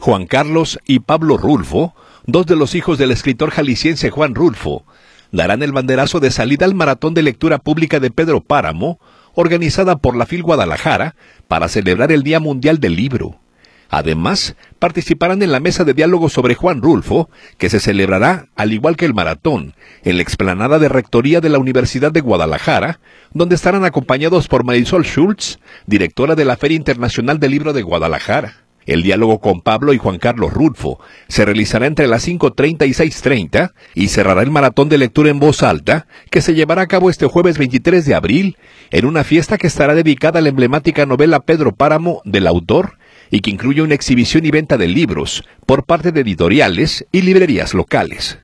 Juan Carlos y Pablo Rulfo, dos de los hijos del escritor jalisciense Juan Rulfo, darán el banderazo de salida al maratón de lectura pública de Pedro Páramo, organizada por la FIL Guadalajara, para celebrar el Día Mundial del Libro. Además, participarán en la mesa de diálogo sobre Juan Rulfo, que se celebrará, al igual que el maratón, en la explanada de Rectoría de la Universidad de Guadalajara, donde estarán acompañados por Marisol Schultz, directora de la Feria Internacional del Libro de Guadalajara. El diálogo con Pablo y Juan Carlos Rulfo se realizará entre las 5:30 y 6:30 y cerrará el maratón de lectura en voz alta que se llevará a cabo este jueves 23 de abril en una fiesta que estará dedicada a la emblemática novela Pedro Páramo del autor y que incluye una exhibición y venta de libros por parte de editoriales y librerías locales.